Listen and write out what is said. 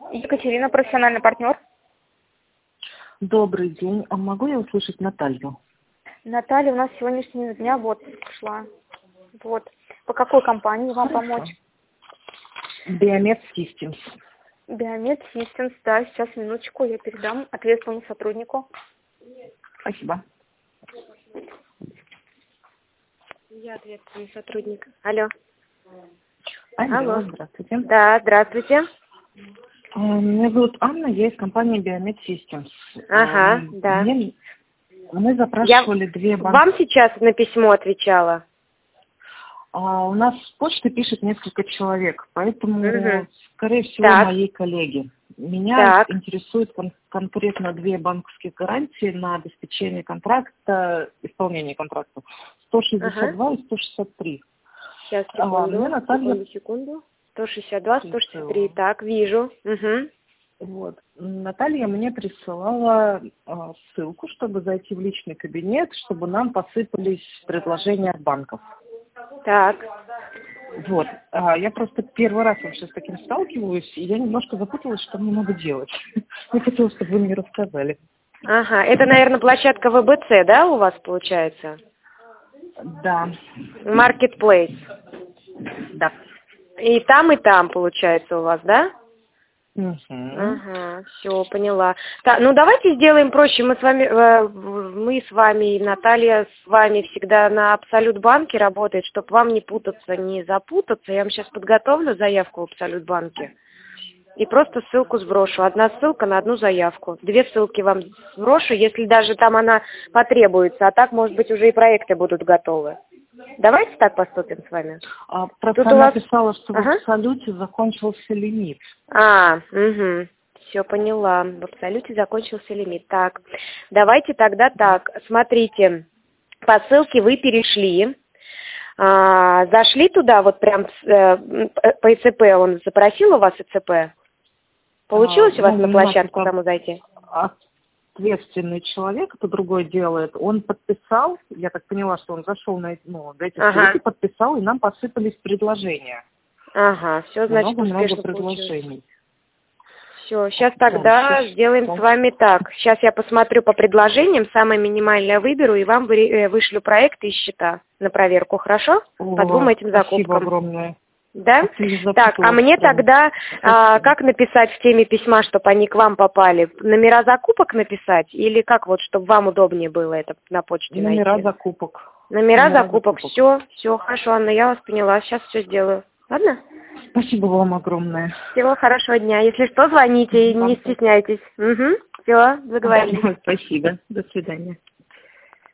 Екатерина, профессиональный партнер. Добрый день. А могу я услышать Наталью? Наталья у нас с сегодняшнего дня в отпуск ушла. Вот. По какой компании вам помочь? Biomed Systems. Biomed Systems, да, сейчас, минуточку, я передам ответственному сотруднику. Спасибо. Я ответственный сотрудник. Алло. Алло, здравствуйте. Да, здравствуйте. Меня зовут Анна, я из компании Biomed Systems. Ага, да. Мы запрашивали две банки. Вам сейчас на письмо отвечала? У нас с почты пишет несколько человек, поэтому, скорее всего, моей коллеги. Меня интересует конкретно две банковские гарантии на обеспечение контракта, исполнение контракта. 162 и 163. Сейчас, секунду. 162, 163. Так, вижу. Вот. Наталья мне присылала ссылку, чтобы зайти в личный кабинет, чтобы нам посыпались предложения от банков. Так. Вот. Я просто первый раз вообще с таким сталкиваюсь, и я немножко запуталась, что мне надо делать. Я хотела, чтобы вы мне рассказали. Ага, это, наверное, площадка ВБЦ, да, у вас получается? Да. Marketplace. Да. И там, получается, у вас, да? Угу. Все, поняла. Так, ну давайте сделаем проще. Мы с вами и Наталья с вами всегда на Абсолют банке работает, чтобы вам не путаться, не запутаться. Я вам сейчас подготовлю заявку в Абсолют банке и просто ссылку сброшу. Одна ссылка на одну заявку. Две ссылки вам сброшу, если даже там она потребуется. А так, может быть, уже и проекты будут готовы. Давайте так поступим с вами. Просто она писала, что в Абсолюте закончился лимит. Все, поняла. В Абсолюте закончился лимит. Так, давайте тогда так. Смотрите, по ссылке вы перешли. Зашли туда, вот прям по ИЦП, он запросил у вас ИЦП? Получилось у вас на площадку саму зайти? Ответственный человек, это другое делает, он подписал, я так поняла, что он зашел на эти ссылки, подписал, и нам посыпались предложения. Все, значит, много предложений. Все, сейчас тогда сделаем с вами так. Сейчас я посмотрю по предложениям, самое минимальное выберу, и вам вышлю проекты и счета на проверку, хорошо? По двум этим закупкам. Спасибо огромное. Да? Так, а мне тогда как написать в теме письма, чтобы они к вам попали? Номера закупок написать? Или как вот, чтобы вам удобнее было это на почте найти? Номера закупок. Номера закупок. Все, все, хорошо, Анна, я вас поняла. Сейчас все сделаю. Ладно? Спасибо вам огромное. Всего хорошего дня. Если что, звоните и не стесняйтесь. Все, договорились. Спасибо. До свидания.